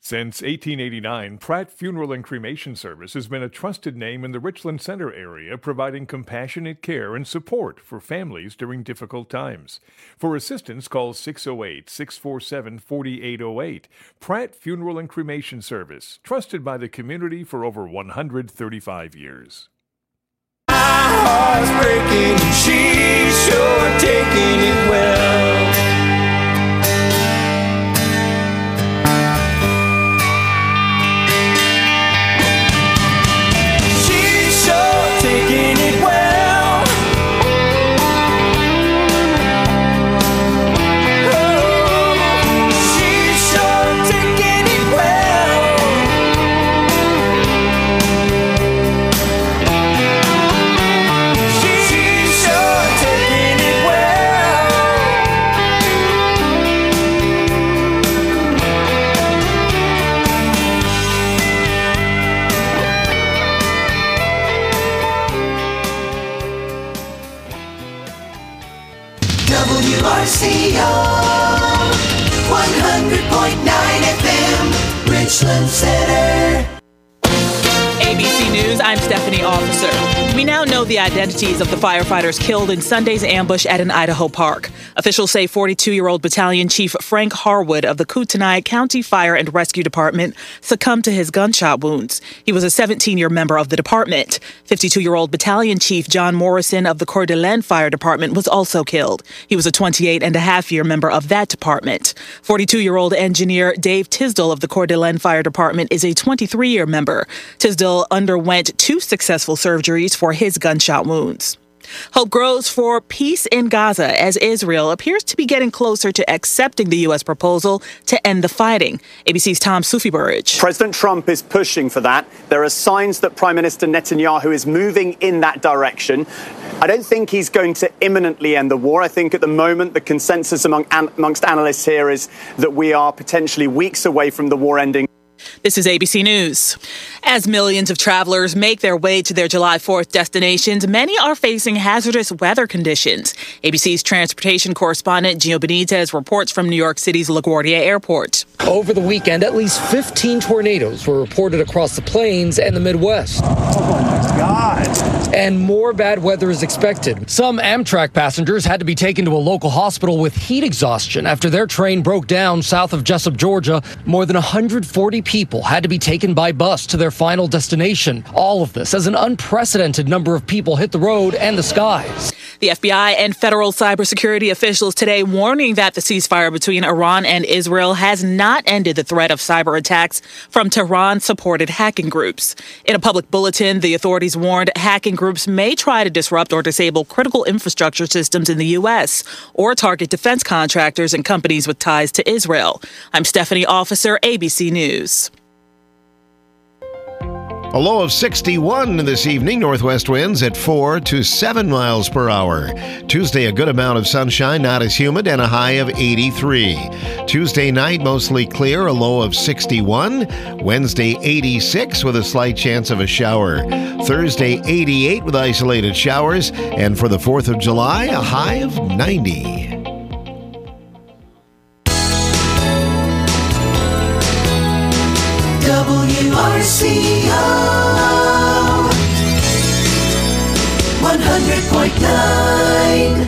Since 1889, Pratt Funeral and Cremation Service has been a trusted name in the Richland Center area, providing compassionate care and support for families during difficult times. For assistance, call 608-647-4808. Pratt Funeral and Cremation Service, trusted by the community for over 135 years. My heart's breaking, she's sure taking it well. WRCO 100.9 FM, Richland Center. ABC News, I'm Stephanie Officer. We now know the identities of the firefighters killed in Sunday's ambush at an Idaho park. Officials say 42-year-old Battalion Chief Frank Harwood of the Kootenai County Fire and Rescue Department succumbed to his gunshot wounds. He was a 17-year member of the department. 52-year-old Battalion Chief John Morrison of the Coeur d'Alene Fire Department was also killed. He was a 28-and-a-half-year member of that department. 42-year-old engineer Dave Tisdall of the Coeur d'Alene Fire Department is a 23-year member. Tisdall underwent 2 successful surgeries for his gunshot wounds. Hope grows for peace in Gaza as Israel appears to be getting closer to accepting the U.S. proposal to end the fighting. ABC's Tom Sufi-Burridge. President Trump is pushing for that. There are signs that Prime Minister Netanyahu is moving in that direction. I don't think he's going to imminently end the war. I think at the moment the consensus amongst analysts here is that we are potentially weeks away from the war ending. This is ABC News. As millions of travelers make their way to their July 4th destinations, many are facing hazardous weather conditions. ABC's transportation correspondent Gio Benitez reports from New York City's LaGuardia Airport. Over the weekend, at least 15 tornadoes were reported across the plains and the Midwest. Oh, my God. And more bad weather is expected. Some Amtrak passengers had to be taken to a local hospital with heat exhaustion after their train broke down south of Jessup, Georgia. More than 140 people had to be taken by bus to their final destination. All of this as an unprecedented number of people hit the road and the skies. The FBI and federal cybersecurity officials today warning that the ceasefire between Iran and Israel has not ended the threat of cyber attacks from Tehran-supported hacking groups. In a public bulletin, the authorities warned hacking groups may try to disrupt or disable critical infrastructure systems in the U.S. or target defense contractors and companies with ties to Israel. I'm Stephanie Officer, ABC News. A low of 61 this evening. Northwest winds at 4 to 7 miles per hour. Tuesday, a good amount of sunshine, not as humid, and a high of 83. Tuesday night, mostly clear, a low of 61. Wednesday, 86 with a slight chance of a shower. Thursday, 88 with isolated showers. And for the 4th of July, a high of 90. WRCO 100.9.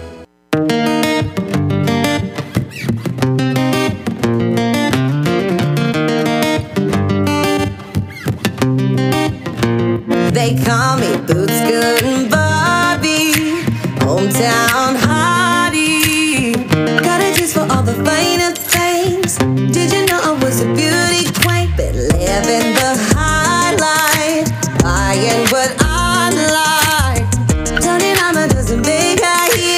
They call me Boots Good and Barbie, hometown hottie. Got a taste for all the finer things. Did you know I was a beauty queen? Been living the high life, buying what I like. Turning on my dozen big high heels.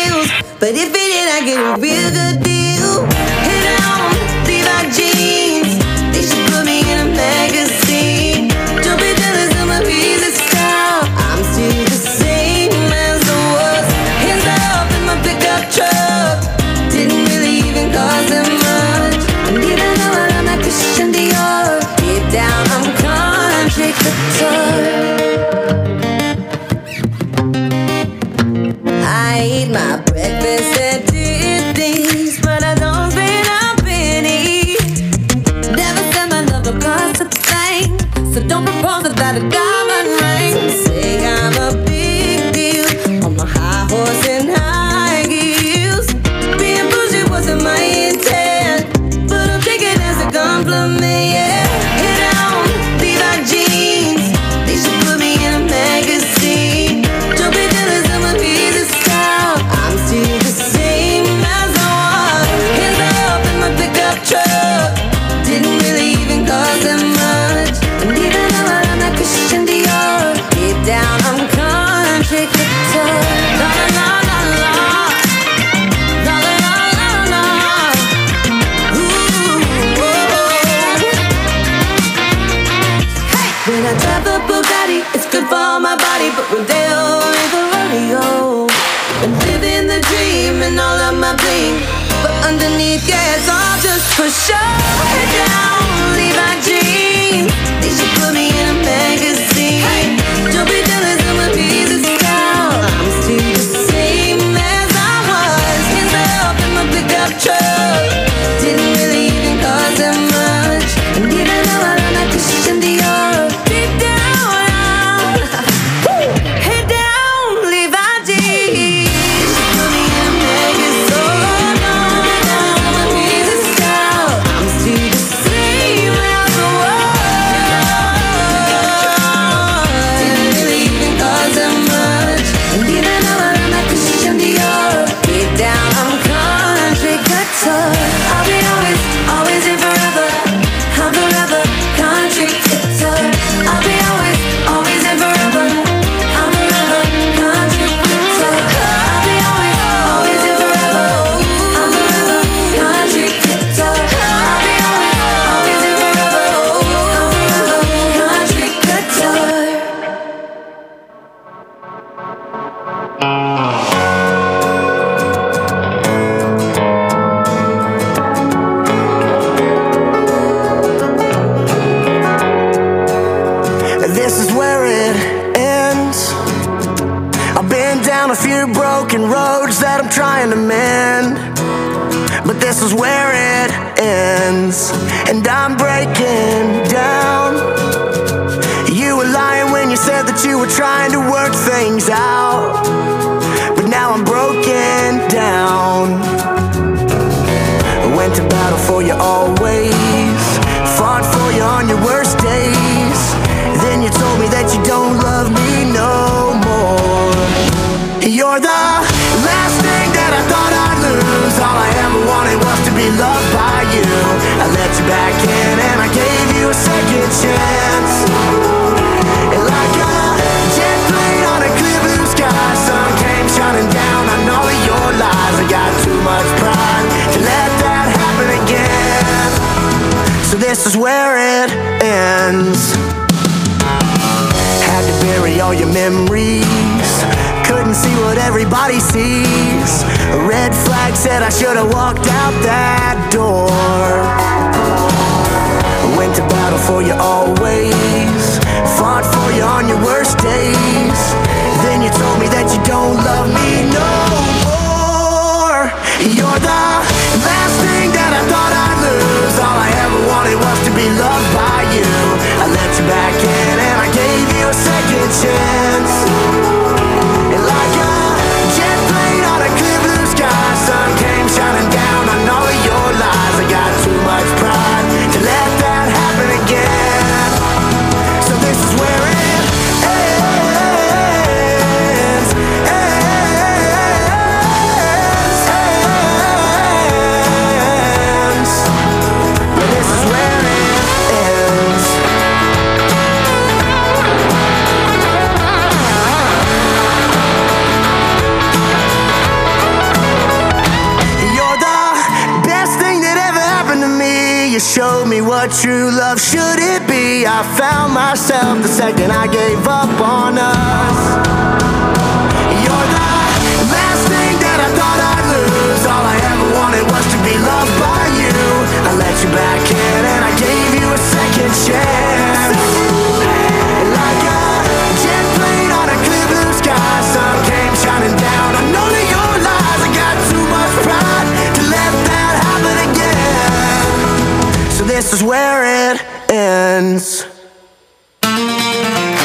got a diamond ring. Some say I'm a big deal on my high horse and high heels. Being bougie wasn't my intent, but I'll take it as a compliment, yeah. Hit on Levi jeans, they should put me in a magazine. Don't be jealous of my visa style, I'm still the same as I was. Hands up in my pickup truck, didn't really even cost that much. And even though I'm not Christian Dior, deep down I'm country couture. La la la la la, la la la la la. Ooh, oh. Hey, when I drive a Bugatti, it's good for my body, but Rodeo ain't the rodeo. And living the dream and all of my bling, but underneath, yeah, it's all just for show. Head down, Levi jeans, they should put me in a magazine. Hey, don't be jealous of my visa style, I'm still the same as I was. Hands up in my pickup truck, didn't really even cost that much. And even though I'm not Christian Dior, deep down, head down, Levi jeans, they should put me in a magazine. My visa style, I'm still the same as I was. Didn't really even cost that much. And even though I'm not Christian Dior, deep down I'm country couture. I'll be always, always and forever. I'm forever country couture. I'll be always, always and forever. I'm forever country couture. I'll be always, always and forever. I'm forever country couture. I'll be always, always and forever. I'm forever country couture. This is where it ends. I've been down a few broken roads that I'm trying to mend, but this is where it ends, and I'm breaking down. You were lying when you said that you were trying to work things out, but now I'm broken down. I went to battle for you always, fought for you on your worst days. Then you told me that you don't love me no more. You're the last thing that I thought I'd lose. All I ever wanted was to be loved by you. I let you back in and I gave you a second chance. And like a jet plane on a clear blue sky, sun came shining down on all of your lies. I got too much pride to let that happen again. So this is where it ends. Had to bury all your memories, couldn't see what everybody sees. A red flag said I should have walked out that door. I went to battle for you always, fought for you on your worst days. Then you told me that you don't love me no more. You're the last thing that I thought I'd lose. All I ever wanted was to be loved by you. I let you back in and I gave you a second chance. And like a jet plane on a clear blue sky, sun came shining down on all of your lies. I got too much pride to let that happen again. So this is where it ends. But this is where it ends. You're the best thing that ever happened to me. You showed me what true love should it be. I found myself the second I gave up on us. You're the last thing that I thought I'd lose. All I ever wanted was to be loved by you. I let you back in and I gave you a second chance. Like a jet plane on a clear blue sky, sun came shining down on all of your lies. I got too much pride to let that happen again. So this is where it ends.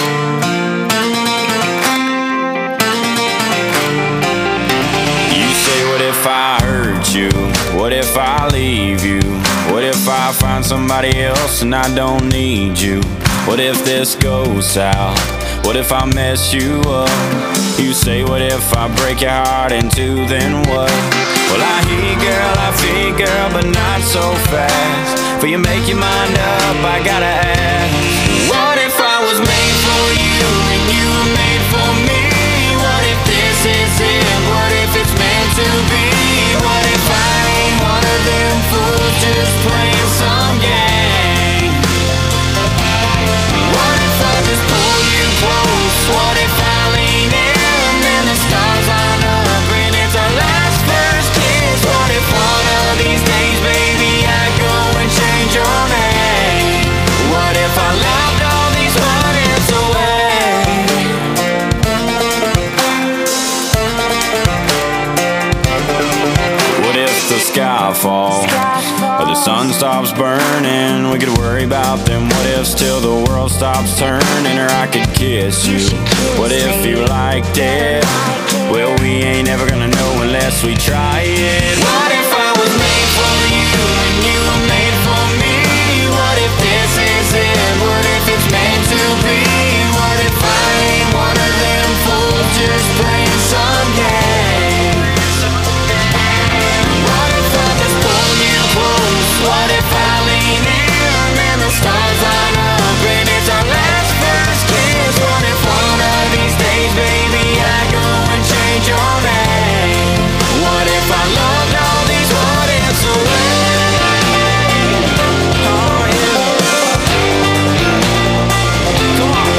What if I leave you? What if I find somebody else and I don't need you? What if this goes south? What if I mess you up? You say, what if I break your heart in two, then what? Well, I hear you, girl, but not so fast. For you make your mind up, I gotta ask. What if I was made for you and you were made for me? What if this is it? What if it's meant to be? What if I ain't one of them fools just playing some game? What if I just pull you close? What if I lean in and the stars line up and it's our last first kiss? What if one of these days, baby, I go and change your name? What if I loved all these what-ifs away? What if the sky falls or the sun stops burning? We could worry about them what ifs till the world stops turning. Or I could kiss you. What if you liked it? Well, we ain't ever gonna know unless we try it. What if I was made for you and you were made for me? What if this is it? What if it's meant to be? What if I ain't one of them fools just playing some game? What if I just pull you close? What if I lean in and the stars line up and it's our last first kiss? What if one of these days, baby, I go and change your name? What if I loved all these what ifs away? Oh yeah. Come on.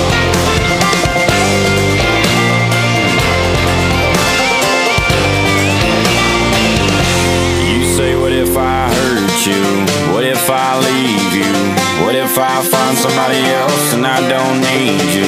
You say, what if I hurt you? What if I leave you? What if I find somebody else and I don't need you?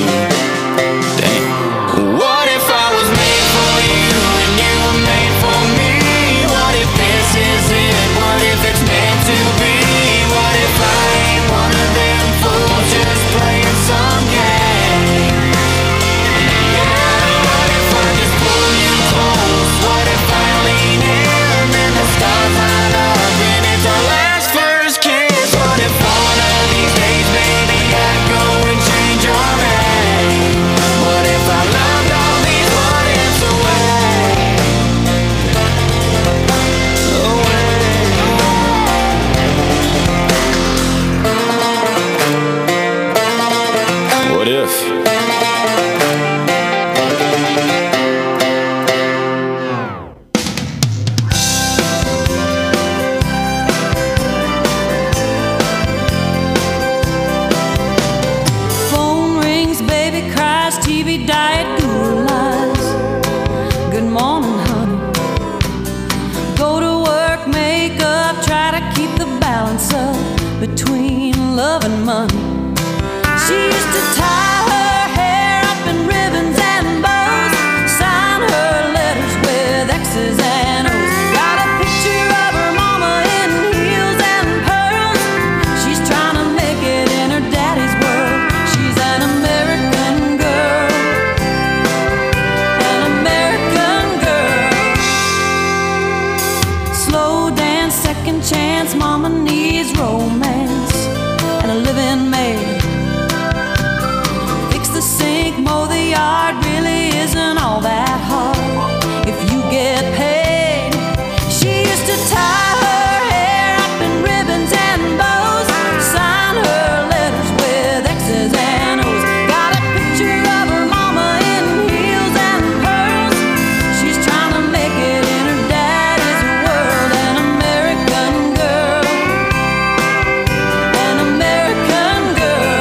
Damn. What if I was made for you and you were made for me? What if this is it? What if it's meant to be? What if I ain't one of them fools just playing some game? Yeah, what if I just pull you close? What if I lean in and the stars line up and it's our last first kiss? What if one of these days, baby, I go and change your name? What if I loved all these what ifs away? What if? Phone rings, baby cries, TV diet, Google lies. Good morning, honey. Go to work, make up, try to keep the balance up between love and money. She used to tie her hair up in ribbons and bows, sign her letters with X's and O's. Got a picture of her mama in heels and pearls. She's trying to make it in her daddy's world. She's an American girl, an American girl. Slow dance, second chance, mama needs romance and a living maid. Fix the sink, mow the yard, really isn't all that hard if you get paid. She used to tie her hair up in ribbons and bows, sign her letters with X's and O's. Got a picture of her mama in heels and pearls. She's trying to make it in her daddy's world. An American girl, an American girl.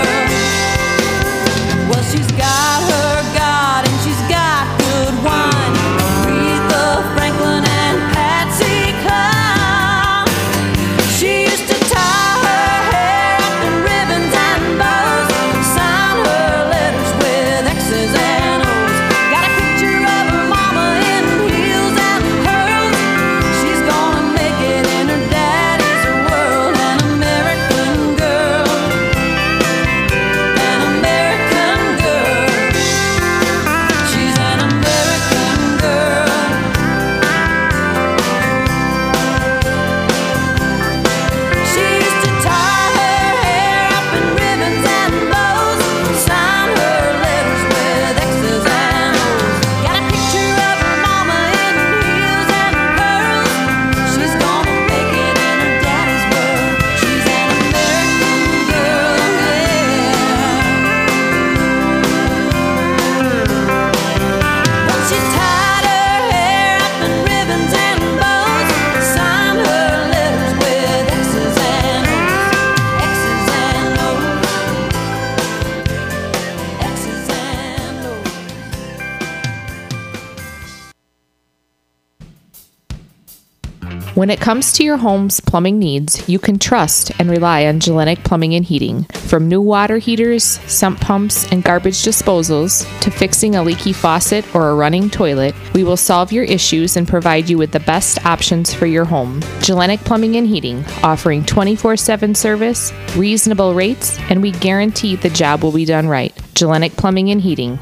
When it comes to your home's plumbing needs, you can trust and rely on Gellenic Plumbing and Heating. From new water heaters, sump pumps, and garbage disposals, to fixing a leaky faucet or a running toilet, we will solve your issues and provide you with the best options for your home. Gellenic Plumbing and Heating, offering 24/7 service, reasonable rates, and we guarantee the job will be done right. Gellenic Plumbing and Heating,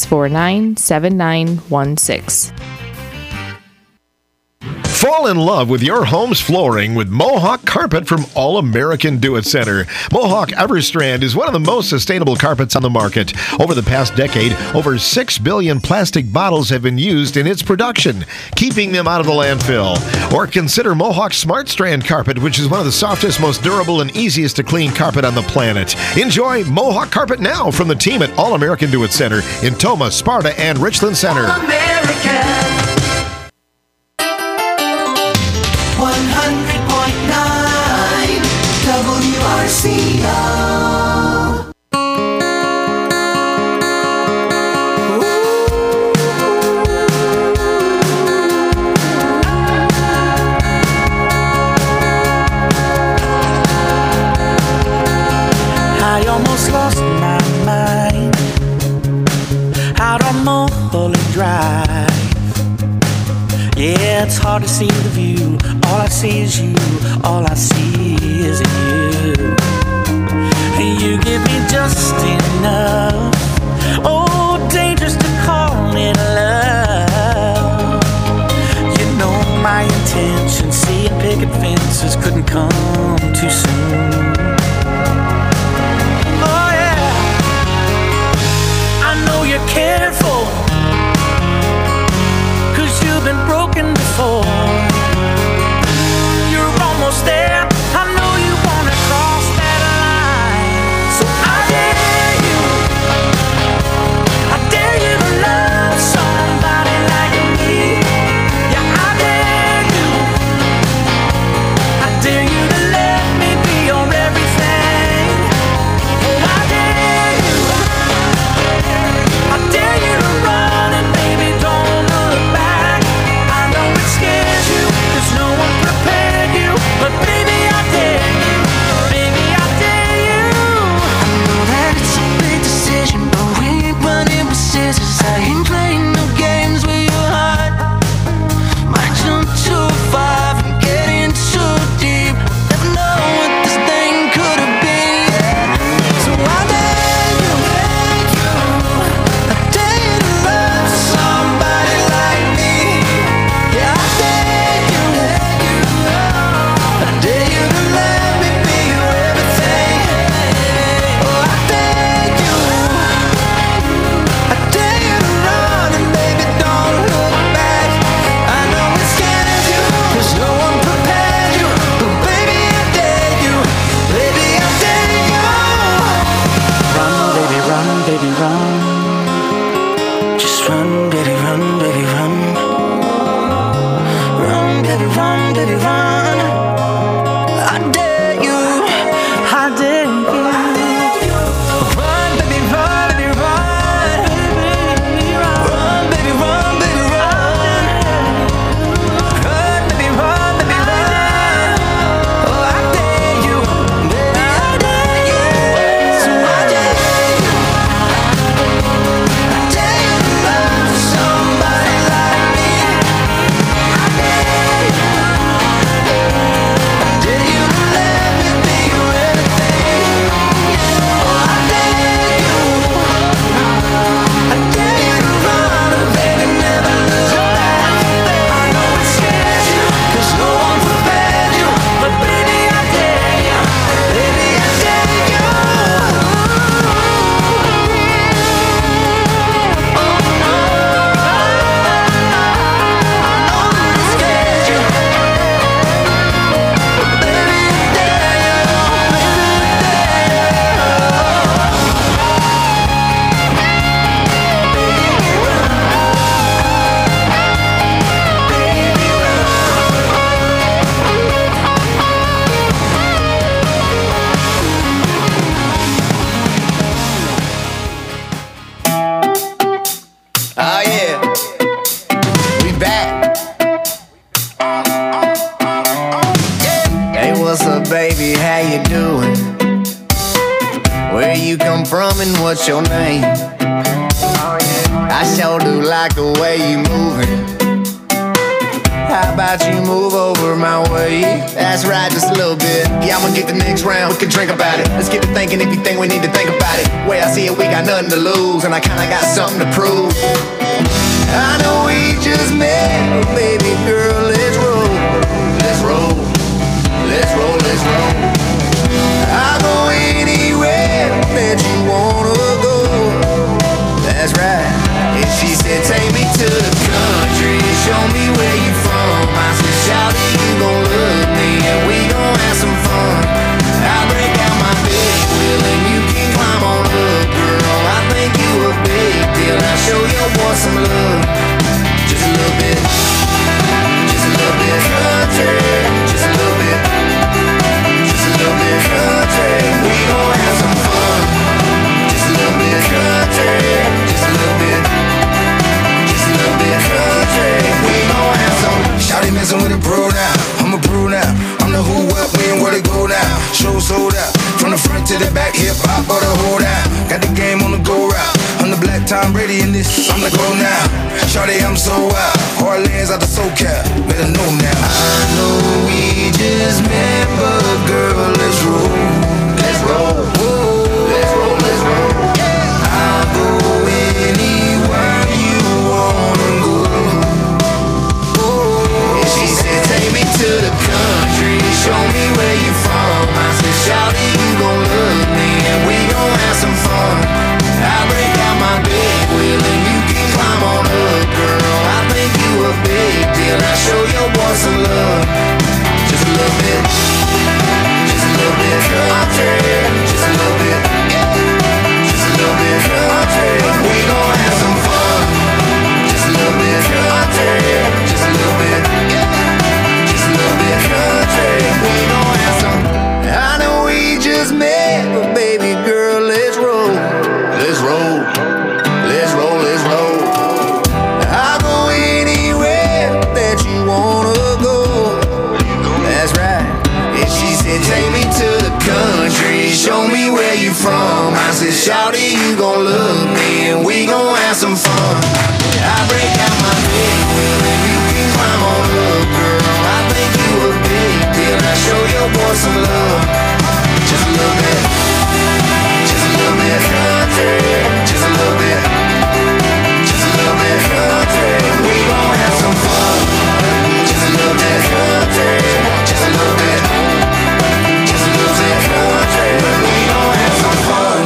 649-7916. Fall in love with your home's flooring with Mohawk Carpet from All American Do-It Center. Mohawk Everstrand is one of the most sustainable carpets on the market. Over the past decade, over 6 billion plastic bottles have been used in its production, keeping them out of the landfill. Or consider Mohawk Smart Strand Carpet, which is one of the softest, most durable, and easiest to clean carpet on the planet. Enjoy Mohawk Carpet now from the team at All American Do-It Center in Tomah, Sparta, and Richland Center. All American. 100.9 WRCO. I almost lost my mind out on Mulholland Drive. Yeah, it's hard to see the view. All I see is you. All I see is you. You give me just enough. Oh, dangerous to call it love. You know my intention. Seeing picket fences couldn't come too soon. Oh yeah, I know you're careful, 'cause you've been broken before. You're almost there. I know you wanna cross that you come from and what's your name? I sure do like the way you moving. How about you move over my way? That's right, just a little bit. Yeah, I'ma get the next round, we can drink about it. Let's get to thinking if you think we need to think about it. Way I see it, we got nothing to lose, and I kinda got something to prove. I know we just met, but baby girl, let's roll. Let's roll, let's roll, let's roll. I'll go anywhere that you wanna go. That's right. And she said, take me to the country, show me where you from. I said, shout it, you gon' love me, and we gon' have some fun. I'll break out my big wheel, and you can climb on up, girl. I think you a big deal. I'll show your boy some love. Just a little bit, just a little bit country, just a little bit, just a little bit country. We gon' have some fun. Just a little bit country, just a little bit, just a little bit country. We gon' have some. Shawty messing with a pro now, I'm a pro now. I'm the who, what, when, where to go now. Show sold out, from the front to the back, hip hop or the hold out. Got the game on the go route. I'm the black Tom Brady in this, I'm the go now. Shawty, I'm so wild, hard lands out the SoCal, better know now. I know we just met, but girl, let's roll. Let's roll, whoa. Let's roll, let's roll. I'll go anywhere you wanna go. And she said, take me to the country, show me where you from. I said, shawty, you gon' love me, and we gon' have some fun. I'll break out my big wheel, and you can climb on up, girl. I think you a big deal. I'll show your boy some love. Just a little bit, just a little bit country, just a little bit, just a little bit country. We gon' have some fun. Just a little bit country, just a little bit, just a little bit country. We gon' have some. I know we just met, but baby girl, let's roll. Let's roll, let's roll, let's roll. I'll go anywhere that you wanna go. That's right. And she said, take me to the country, show me where you from. I said, shawty, you gon' love me, and we gon' have some fun. I break out my big wheel, and you can climb on up, girl. I think you a big deal. I'll show your boy some love. Just a little bit, just a little bit country, just a little bit, just a little bit country. We gon' have some fun. Just a little bit country, just a little bit, just a little bit country. We gon' have some fun.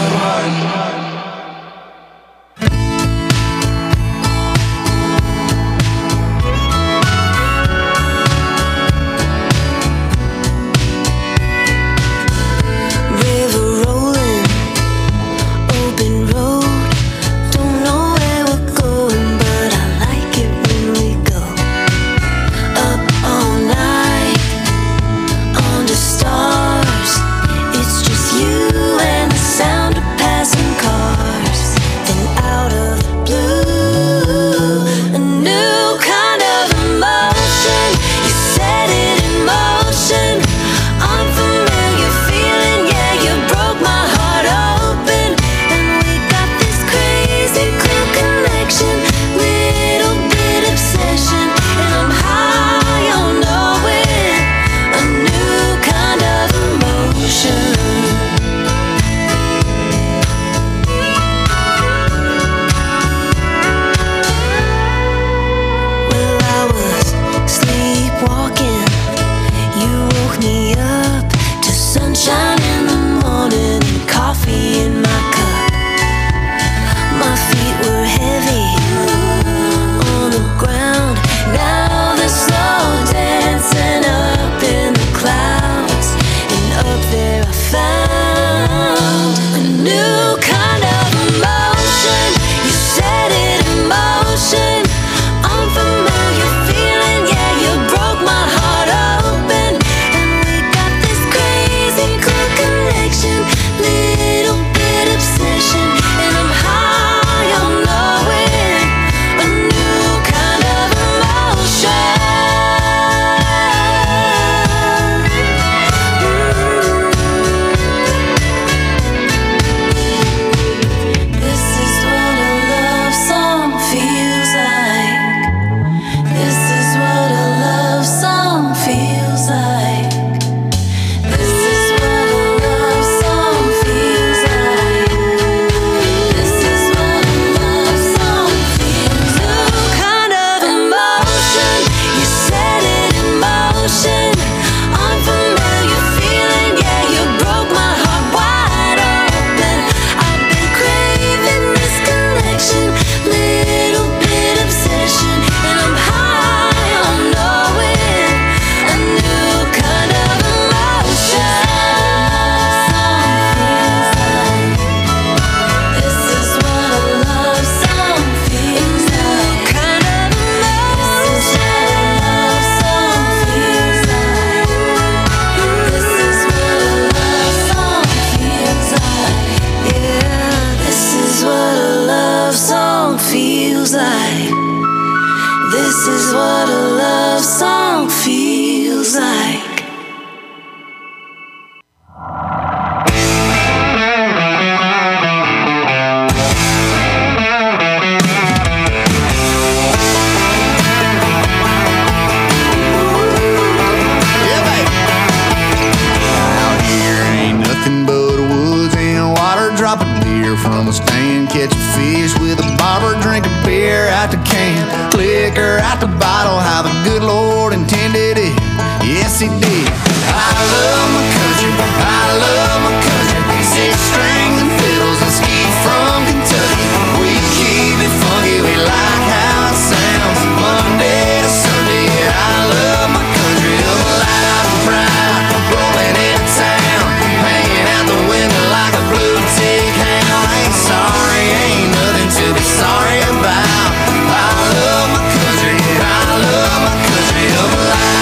liquor from a stand. Catch a fish with a barber, drink a beer out the can. Liquor out the bottle, how the good Lord intended it. Yes, He did. I love my country, I love my country. 6 strings and fiddles and ski from Kentucky. We keep it funky, we like how it sounds. Monday to Sunday, I love my country. Up loud and proud, rolling into town, hanging out the window like a blue tick hound. Ain't sorry, ain't nothing to be sorry about. I love my country, I love my country. Up loud.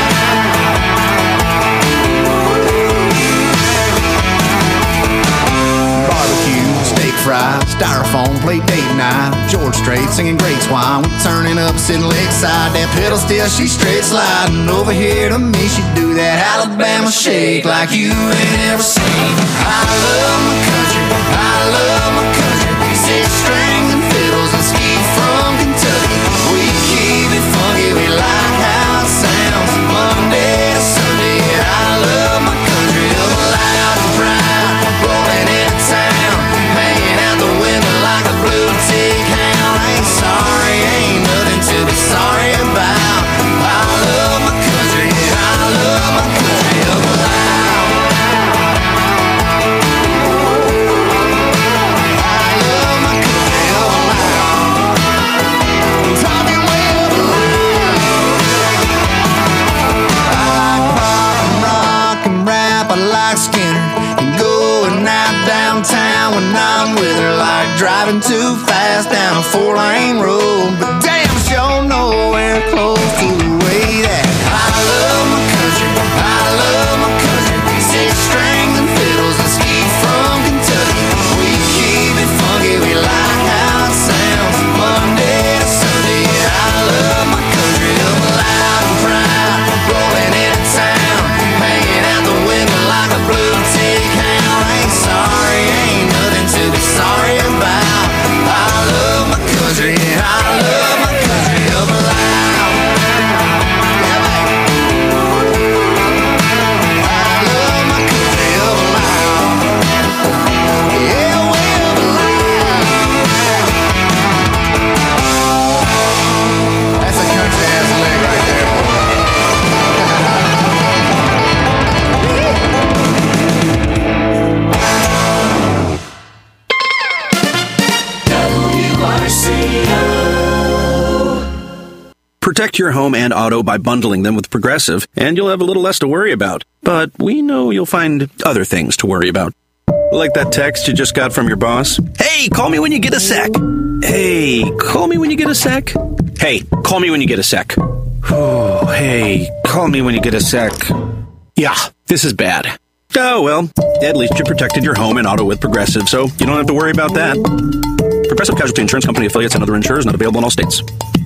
Fries, styrofoam, play date night. George Strait singing great swine. We turning up, sitting lakeside. That pedal still, she straight sliding. Over here to me, she do that Alabama shake like you ain't ever seen. I love my country, I love my country. 6 strings and fiddles and ski from Kentucky. We keep it funky, we like how it sounds. Monday to Sunday, I love my country. Up loud and proud, rolling into town, hanging out the window like a blue tick hound. Ain't sorry, ain't nothing to be sorry about. I love my country, I love my country. Up loud. I love my country. Up loud. Talking way up loud. I like pop and rock and rap, I like Skinner. And going out downtown when I'm with her, like driving too fast down a 4-lane road. But damn sure nowhere close to the way that I love my country, I love my country. 6 strings and fiddles and ski from Kentucky. We keep it funky, we like how it sounds. Monday to Sunday, I love my country. Up loud and proud, rolling into town, hanging out the window like a blue tick hound. Ain't sorry, ain't nothing to be sorry about. I love my country, I love my country. Up loud. Yeah, baby. I love my country. Up loud. Yeah, way up loud. That's a country ass leg right there, boy. Protect your home and auto by bundling them with Progressive, and you'll have a little less to worry about. But we know you'll find other things to worry about. Like that text you just got from your boss. Hey, call me when you get a sec. Hey, call me when you get a sec. Hey, call me when you get a sec. Oh, hey, call me when you get a sec. Yeah, this is bad. Oh, well, at least you protected your home and auto with Progressive, so you don't have to worry about that. Progressive Casualty Insurance Company affiliates and other insurers not available in all states.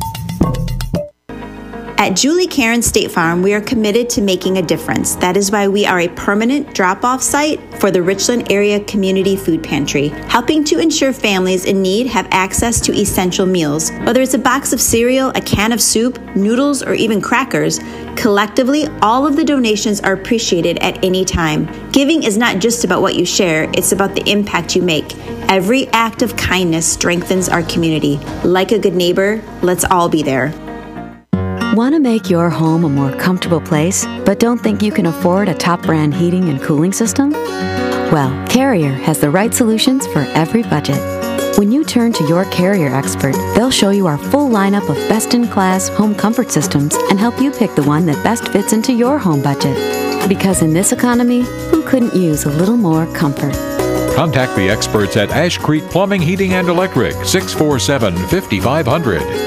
At Julie Karen State Farm, we are committed to making a difference. That is why we are a permanent drop-off site for the Richland Area Community Food Pantry, helping to ensure families in need have access to essential meals. Whether it's a box of cereal, a can of soup, noodles, or even crackers, collectively, all of the donations are appreciated at any time. Giving is not just about what you share, it's about the impact you make. Every act of kindness strengthens our community. Like a good neighbor, let's all be there. Want to make your home a more comfortable place, but don't think you can afford a top brand heating and cooling system? Well, Carrier has the right solutions for every budget. When you turn to your Carrier expert, they'll show you our full lineup of best-in-class home comfort systems and help you pick the one that best fits into your home budget. Because in this economy, who couldn't use a little more comfort? Contact the experts at Ash Creek Plumbing, Heating, and Electric, 647-5500.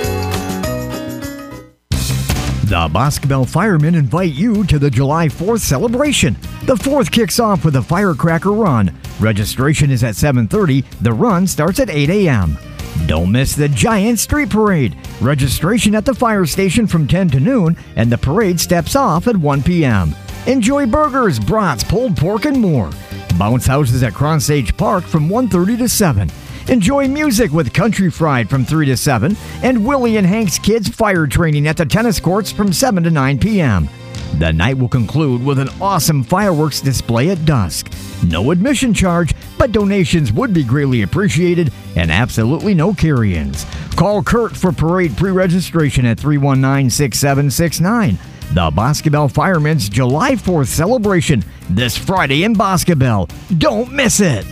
The Boscobel Firemen invite you to the July 4th celebration. The 4th kicks off with a firecracker run. Registration is at 7:30. The run starts at 8 a.m. Don't miss the giant street parade. Registration at the fire station from 10 to noon, and the parade steps off at 1 p.m. Enjoy burgers, brats, pulled pork, and more. Bounce houses at Cronsage Park from 1:30 to 7. Enjoy music with Country Fried from 3 to 7, and Willie and Hank's Kids fire training at the tennis courts from 7 to 9 p.m. The night will conclude with an awesome fireworks display at dusk. No admission charge, but donations would be greatly appreciated, and absolutely no carry-ins. Call Kurt for parade pre-registration at 319-6769. The Boscobel Firemen's July 4th celebration this Friday in Boscobel. Don't miss it!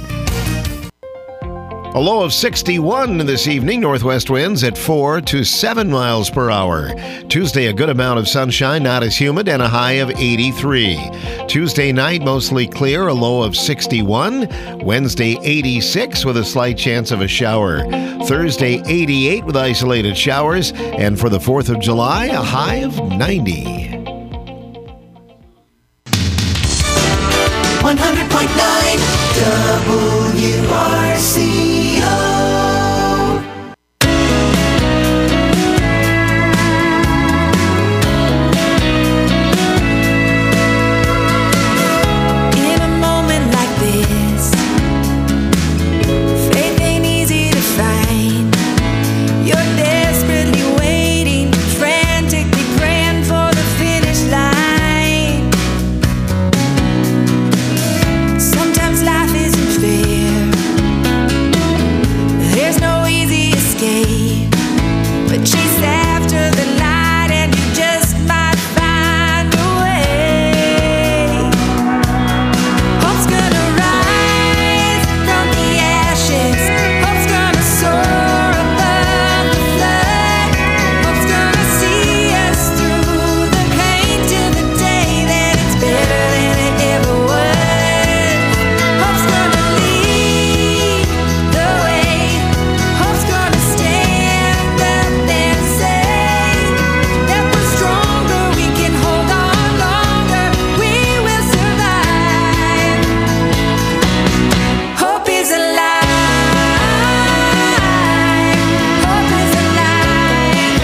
A low of 61 this evening, northwest winds at 4 to 7 miles per hour. Tuesday, a good amount of sunshine, not as humid, and a high of 83. Tuesday night, mostly clear, a low of 61. Wednesday, 86 with a slight chance of a shower. Thursday, 88 with isolated showers. And for the 4th of July, a high of 90. 100.9 WRCO. In a moment like this, faith ain't easy to find. You're desperately waiting, frantically praying for the finish line. Sometimes life isn't fair. There's no easy escape, but chase after the light and you just might find a way. Hope's gonna rise from the ashes. Hope's gonna soar above the flood. Hope's gonna see us through the pain till the day that it's better than it ever was. Hope's gonna lead the way. Hope's gonna stand up and say that we're stronger, we can hold on longer, we will survive. Hope is alive. Hope is alive.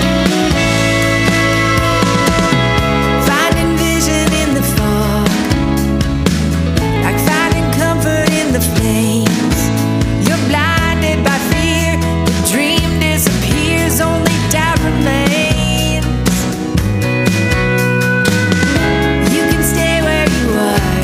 Finding vision in the fog, like finding comfort in the flames. You're blinded by fear, the dream disappears, only doubt remains. You can stay where you are,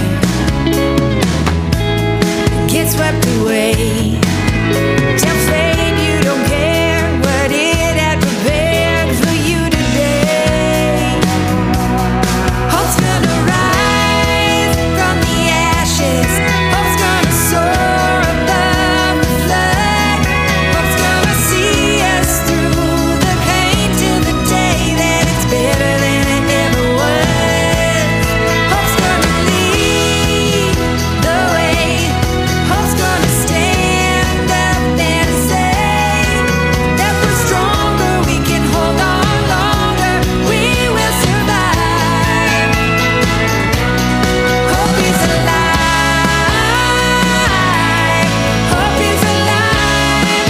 get swept away. Tell fate you don't care what it had prepared for you today. Hope's gonna rise from the ashes. Hope's gonna soar above the flood. Hope's gonna see us through the pain till the day that it's better than it ever was. Hope's gonna lead the way. Hope's gonna stand up and say that we're stronger, we can hold on longer, we will survive. Hope is alive. Hope is alive.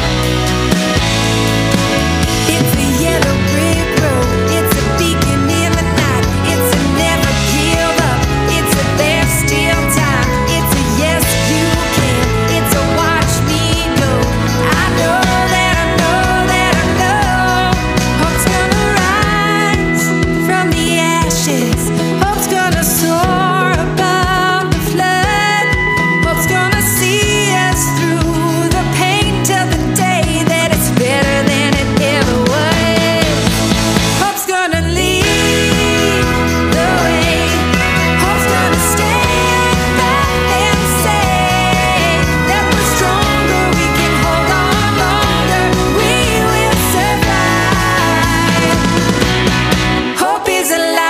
It's a yellow brick road. It's a beacon in the night. It's a never give up. It's a there's still time. It's a yes you can. It's a watch me go. I know that I know that I know. Hope's gonna rise from the ashes. Hope's gonna soar above the flood. Hope's gonna see us through the pain till the day that it's better than it ever was. Hope's gonna lead the way. Hope's gonna stand up and say that we're stronger, we can hold on longer, we will survive. Hope is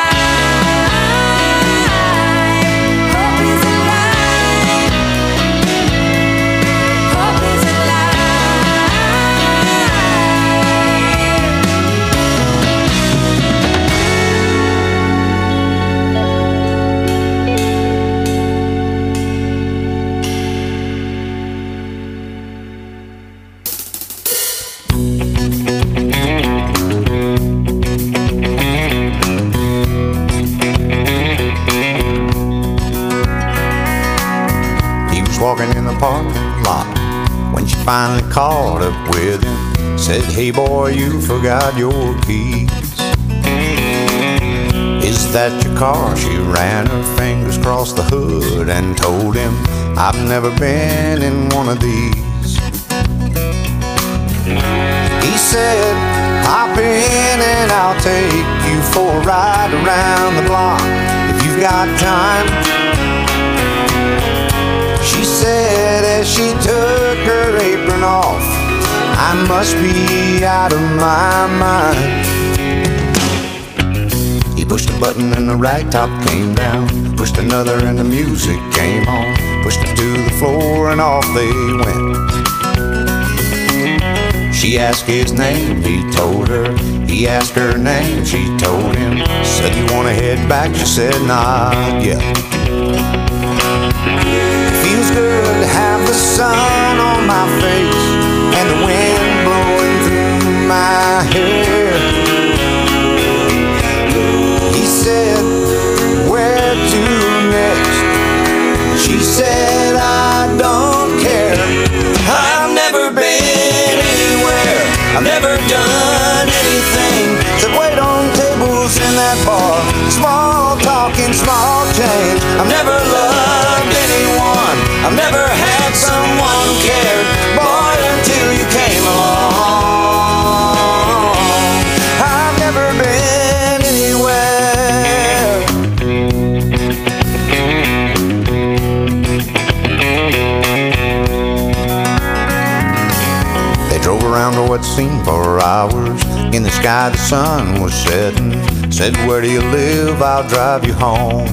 alive. Hope is alive. Hope is He was walking in the parking lot when she finally caught up with him. Said, hey boy, you forgot your keys. His Is that your car? She ran her fingers across the hood and told him, I've never been in one of these. He said, hop in and I'll take you for a ride around the block if you've got time. She said as she took her apron off, I must be out of my mind. He pushed a button and the rag top came down, pushed another and the music came on, pushed it to the floor and off they went. She asked his name, he told her. He asked her name, she told him. Said, you wanna head back? She said, not yet. It feels good to have the sun on my face and the wind blowing through my hair. He said, where to next? She said, I don't care. I've never been anywhere, I've never done anything except wait on tables in that bar. Small talking, small change. I've never loved anyone, I've never had someone who cared. Boy, until you came along, I've never been anywhere. They drove around to what seemed 4 hours. In the sky the sun was setting. Said, where do you live? I'll drive you home.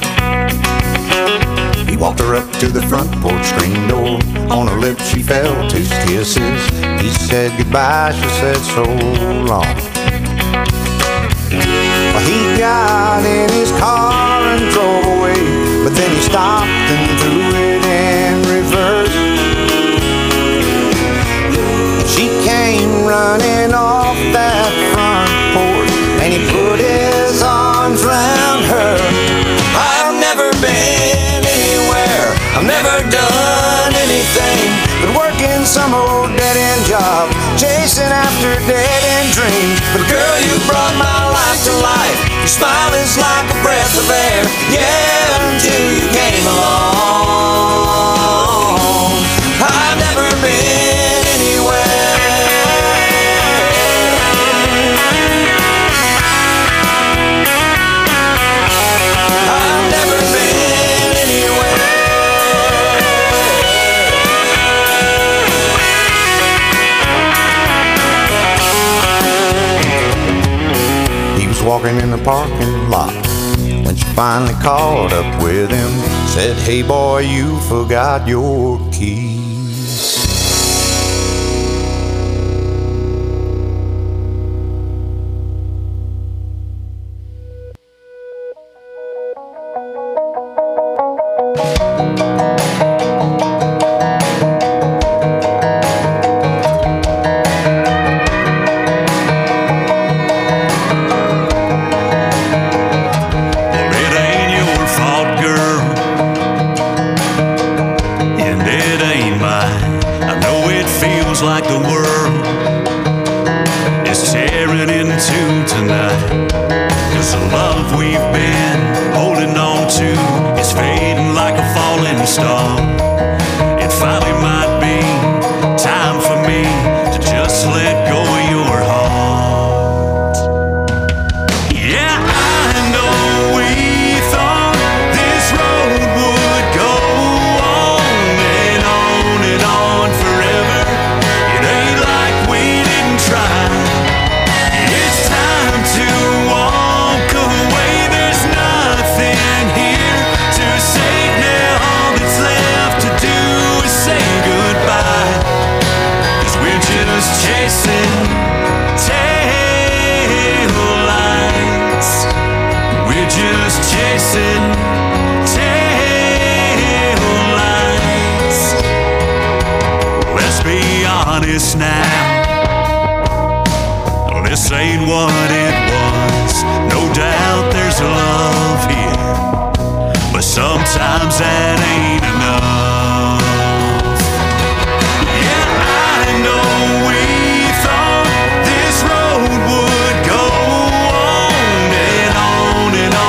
He walked her up to the front porch screen door. On her lips she felt his kisses. He said goodbye, she said so long. Well, he got in his car and drove away, but then he stopped and threw it in reverse. And she came running off that front porch, and he put his arms around her. I've never been anywhere, I've never done anything but working some old dead-end job, chasing after dead-end dreams. But girl, you brought my life to life. Your smile is like a breath of air. Yeah, until you came along, I've never been anywhere. I've never been anywhere. He was walking in the parking lot when she finally caught up with him. Said, hey boy, you forgot your keys. Like the world is tearing into tonight, 'cause the love we've been holding on to is fading like a falling star. It finally might be time for me to just let go of your heart. Yeah, I know we thought this road would go on and on and on forever. It's time to walk away. There's nothing here to save now. All that's left to do is say goodbye, 'cause we're just chasing tail lights. We're just chasing tail lights. Let's be honest now, this ain't what it was. No doubt there's love here, but sometimes that ain't enough. Yeah, I know we thought this road would go on and on and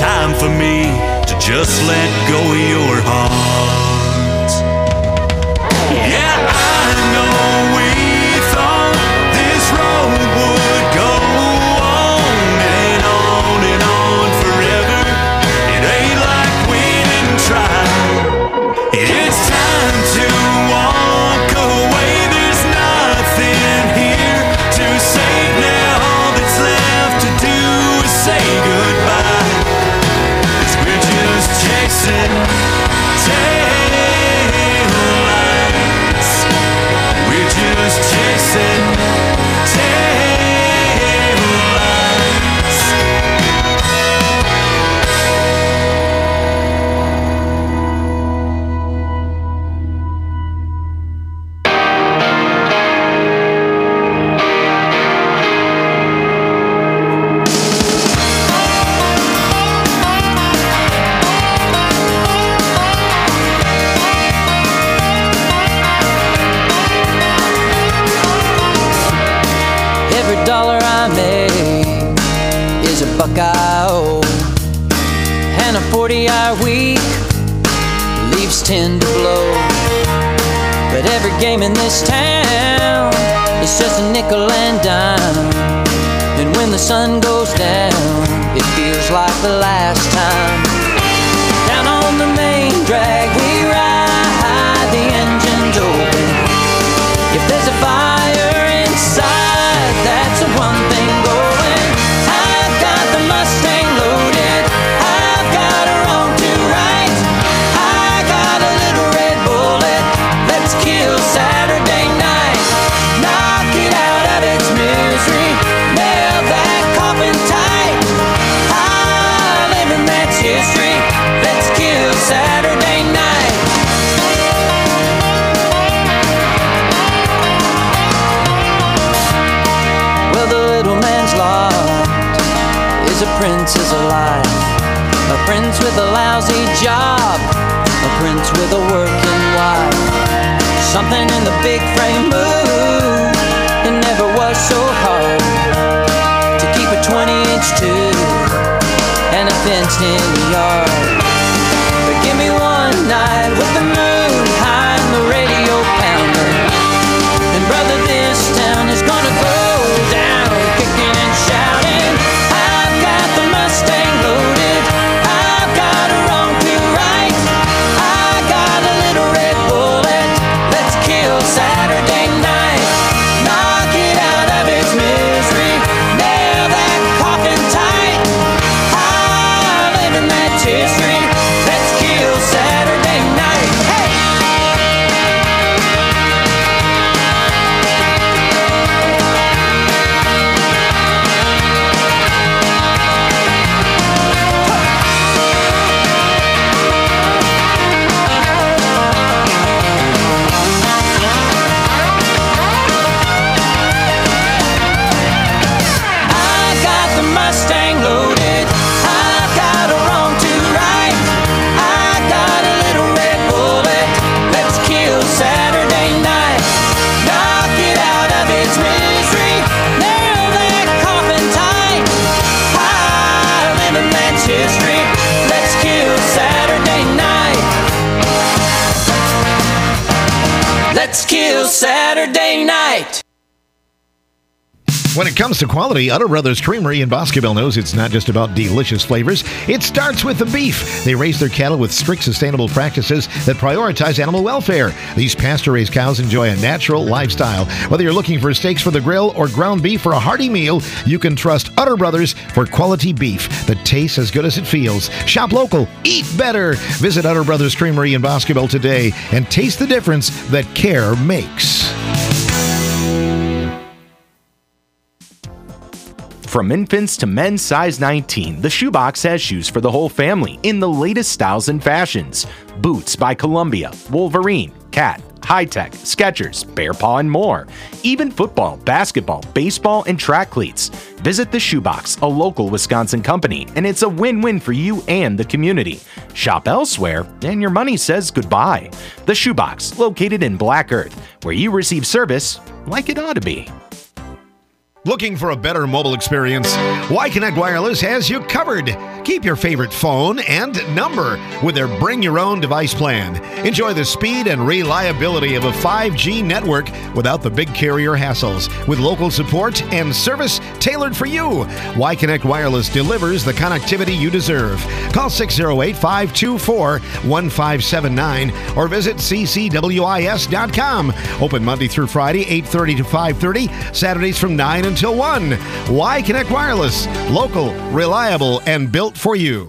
time for me to just let go of your heart. Yeah, I know we thought this road would go on and on forever. It ain't like we didn't try. It's time to walk away. There's nothing here to say now. All that's left to do is say goodbye. 'Cause we're just chasing taillights. We're just chasing taillights. Every dollar I make is a buck I owe, and a 40-hour week leaves 10 to blow. But every game in this town is just a nickel and dime, and when the sun goes down, it feels like the last time. Down on the main drag we ride, the engine's open. If there's a fire inside, that's the one thing going. I've got the Mustang loaded, I've got her on to right. I got a little red bullet, let's kill Saturday night. Knock it out of its misery, nail that coffin tight. I live in that's history, let's kill Saturday night. Well, the little man's lost is a prince is alive. A prince with a lousy job, a prince with a working wife. Something in the big frame moved, it never was so hard to keep a 20-inch tube and a fenced-in yard. But give me one night with the moon high and the radio pounding, and brother, this town is gonna go down kicking and shouting. I've got the Mustang loaded, I've got her on to right. I got a little red bullet, let's kill Saturday night. Knock it out of its misery, nail that coffin tight. I live in that history, let's kill Saturday night. Hey! I got the Mustang loaded, I've got her on to right. I got a little red bullet, let's kill Saturday night. Knock it out of its misery, nail that coffin tight. I live in that's history, let's kill Saturday night. Let's kill Saturday night. When it comes to quality, Utter Brothers Creamery in Boscobel knows it's not just about delicious flavors. It starts with the beef. They raise their cattle with strict sustainable practices that prioritize animal welfare. These pasture-raised cows enjoy a natural lifestyle. Whether you're looking for steaks for the grill or ground beef for a hearty meal, you can trust Utter Brothers for quality beef that tastes as good as it feels. Shop local, eat better. Visit Utter Brothers Creamery in Boscobel today and taste the difference that care makes. From infants to men's size 19, the Shoebox has shoes for the whole family in the latest styles and fashions. Boots by Columbia, Wolverine, Cat, High Tech, Skechers, Bear Paw, and more. Even football, basketball, baseball, and track cleats. Visit the Shoebox, a local Wisconsin company, and it's a win-win for you and the community. Shop elsewhere, and your money says goodbye. The Shoebox, located in Black Earth, where you receive service like it ought to be. Looking for a better mobile experience? Y-Connect Wireless has you covered. Keep your favorite phone and number with their Bring Your Own Device plan. Enjoy the speed and reliability of a 5G network without the big carrier hassles, with local support and service tailored for you. Y-Connect Wireless delivers the connectivity you deserve. Call 608-524-1579 or visit ccwis.com. Open Monday through Friday, 8:30 to 5:30, Saturdays from 9 until 1. Y-Connect Wireless, local, reliable, and built for you.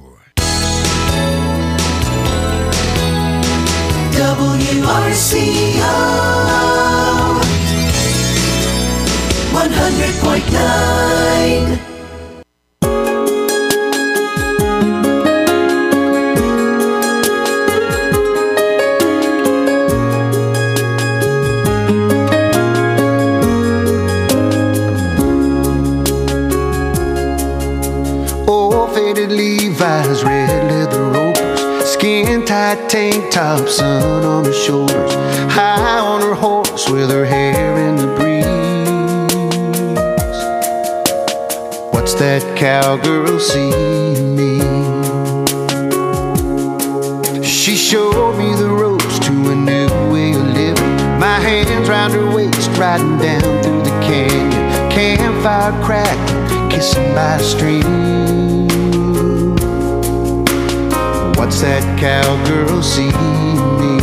WRCO 100.9. Levi's, red leather ropers, skin-tight tank top, sun on her shoulders, high on her horse with her hair in the breeze. What's that cowgirl see in me? She showed me the ropes to a new way of living. My hands round her waist, riding down through the canyon, campfire crackling, kissing by a stream. What's that cowgirl see in me?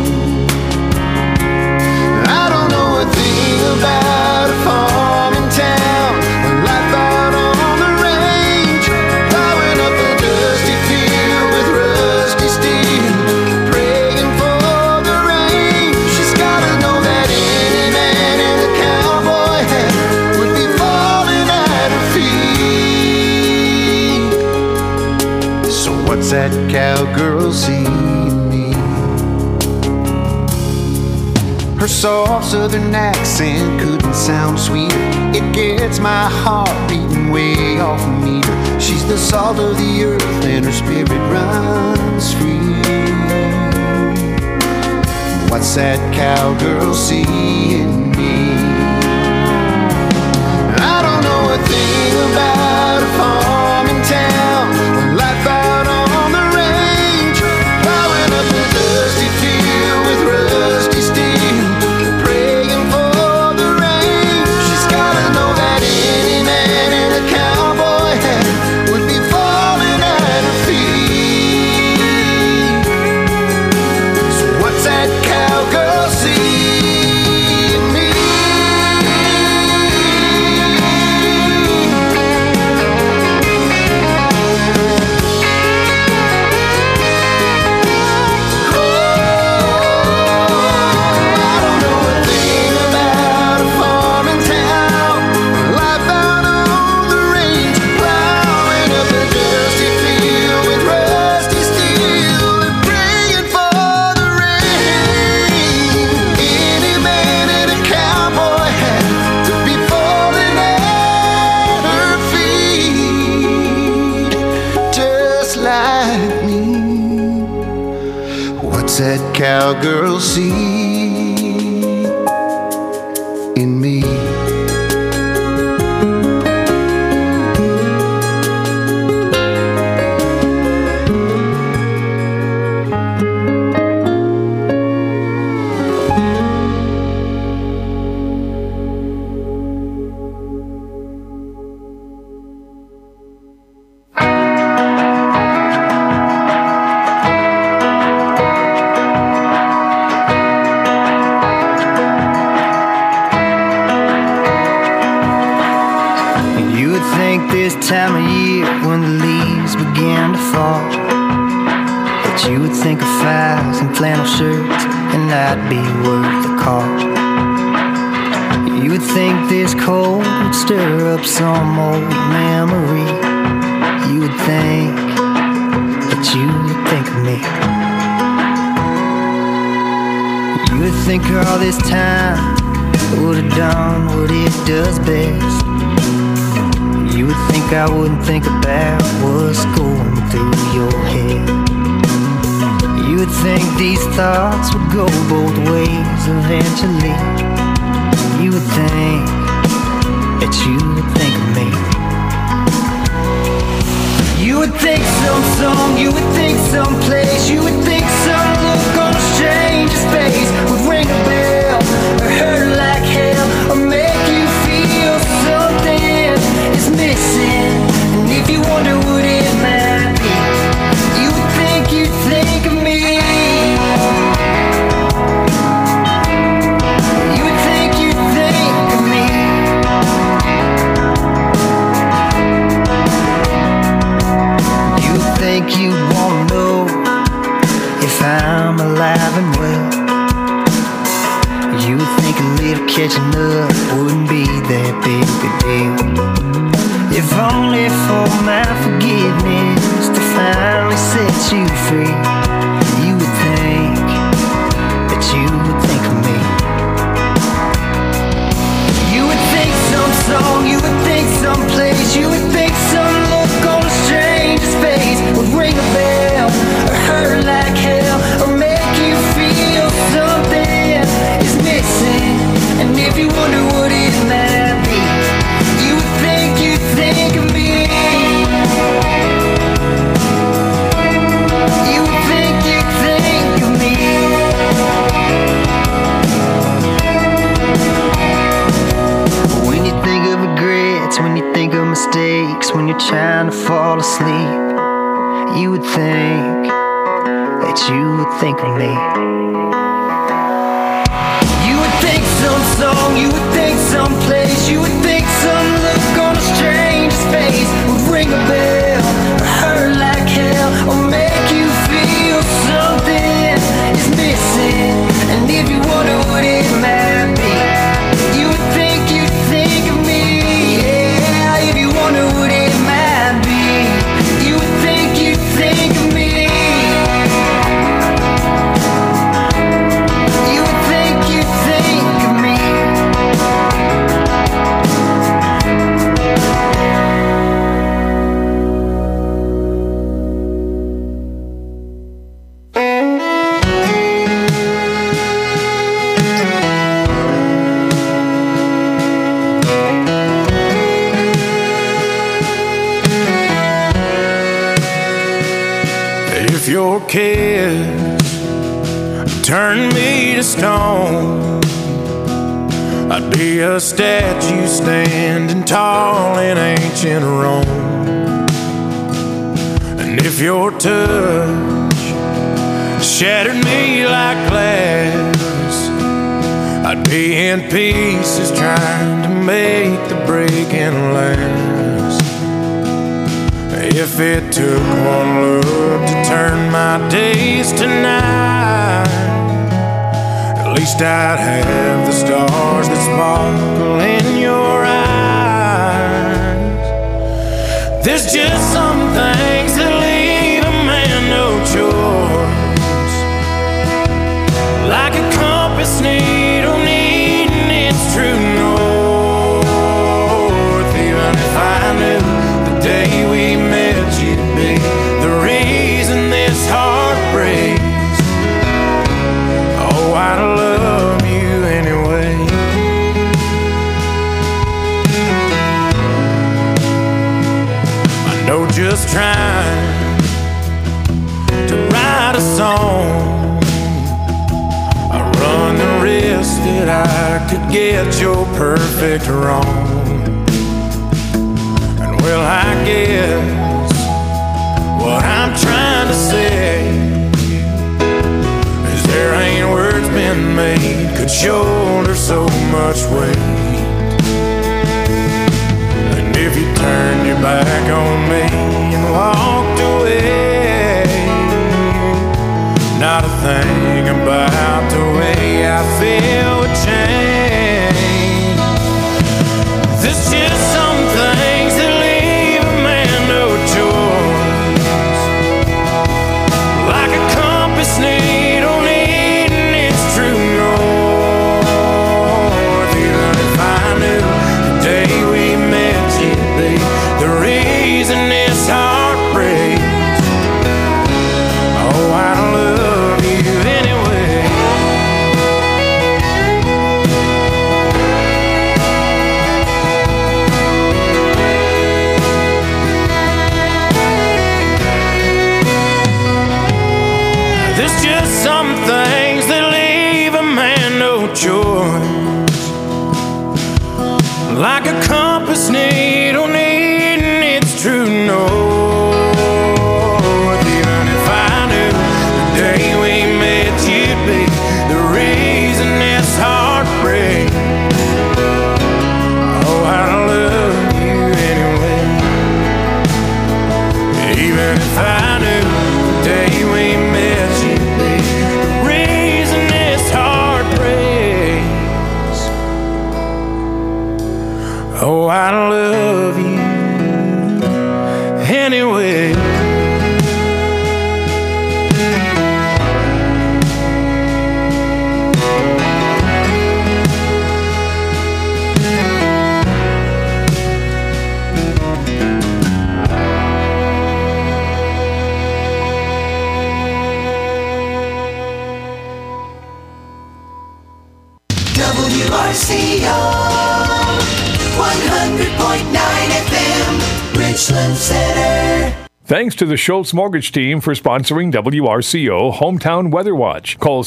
I don't know a thing about a farm in town, a life out on the range, plowing up a dusty field with rusty steel, praying for the rain. She's gotta know that any man in a cowboy hat would be falling at her feet. So what's that cowgirl see in me? Her soft southern accent couldn't sound sweeter. It gets my heart beating way off a meter. She's the salt of the earth and her spirit runs free. What's that cowgirl see in me? I don't know a thing about a farm in town, a life out on the range, plowing up a dusty field with rusty steel, praying for the rain. She's gotta know that any man in a cowboy hat would be falling at her feet. So what's that cowgirl see in me? What's that cowgirl see in me? This time of year when the leaves began to fall, that you would think of fires and flannel shirts and I'd be worth the call. You would think this cold would stir up some old memory. You would think that you would think of me. You would think all this time would have done what it does best. You would think I wouldn't think about what's going through your head. You would think these thoughts would go both ways eventually. You would think that you would think of me. You would think some song, you would think some place, you would think some look on a stranger's face would ring a bell, or hurt like hell, or make you feel something is missing. And if you wonder what it might be, you would think you'd think of me. You would think you'd think of me. You would think you'd want to know if I'm alive and well. You would think a little catching up wouldn't be that big a deal, if only for my forgiveness to finally set you free. You would think that you would think of me. You would think some song, you would think some place, you would think some look on a stranger's face would ring a bell, or hurt like hell, or make you feel something is missing. And if you wonder what it might be, you would think you'd think of me. You would think you'd think of me. When you think of regrets, when you think of mistakes, when you're trying to fall asleep, you would think that you would think of me. You would think some song, you would think some place, you would think some look on a stranger's face would ring a bell, or hurt like hell, or make you feel something is missing. And if you wonder what it might be, you would think you'd think of me. Yeah, if you wonder what it might be, you would think you'd think of me. You would think you'd think of me. If your kiss turned me to stone, I'd be a statue standing tall in ancient Rome. And if your touch shattered me like glass, I'd be in pieces trying to make the breaking last. If it took one look to turn my days to night, at least I'd have the stars that sparkle in your eyes. There's just some things that leave a man no choice, like a compass needle needing its true north. Even if I knew the day we met you'd be the reason this heart breaks, oh, I'd love you anyway. I know just trying to write a song, I run the risk that I could get your perfect wrong. And well, I guess what I'm trying to say is there ain't words been made could shoulder so much weight. And if you turned your back on me and walked away, not a thing about the way I feel would change. There's just some things that leave a man no choice, like a compass needle needing its true north. Even if I knew the day we met you'd be the reason this heart breaks, oh, I'd love you anyway. just some things that leave a man no choice. Like a compass needle needing its true north. Even if I knew the day we met you'd be the reason this heartbreak. Oh, I love you anyway. Even if I knew the day we met you'd be the reason this heart breaks. Oh, I love you anyway. WRCO 100.9 FM, Richland Center. Thanks to the Schultz Mortgage Team for sponsoring WRCO Hometown Weather Watch. Call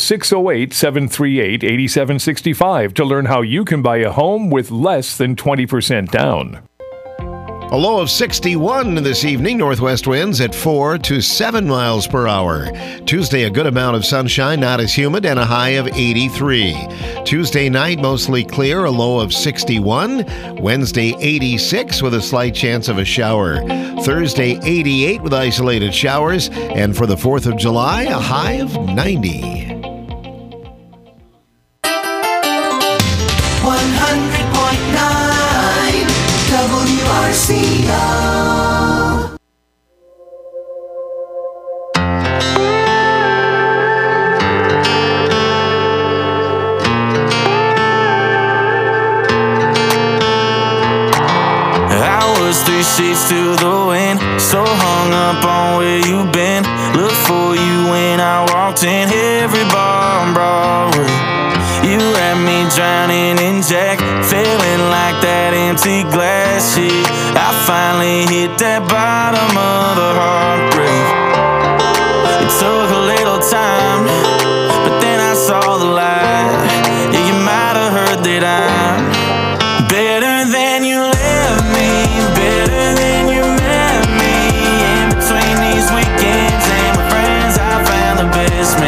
608-738-8765 to learn how you can buy a home with less than 20% down. A low of 61 this evening, northwest winds at 4 to 7 miles per hour. Tuesday, a good amount of sunshine, not as humid, and a high of 83. Tuesday night, mostly clear, a low of 61. Wednesday, 86 with a slight chance of a shower. Thursday, 88 with isolated showers. And for the 4th of July, a high of 90. 100.9 WRCO. I was 3 sheets to the wind, so hung up on where you been. Looked for you when I walked in every bar on Broadway. You had me drowning in Jack, feeling like that empty glass sheet. I finally hit that bottom of the heart.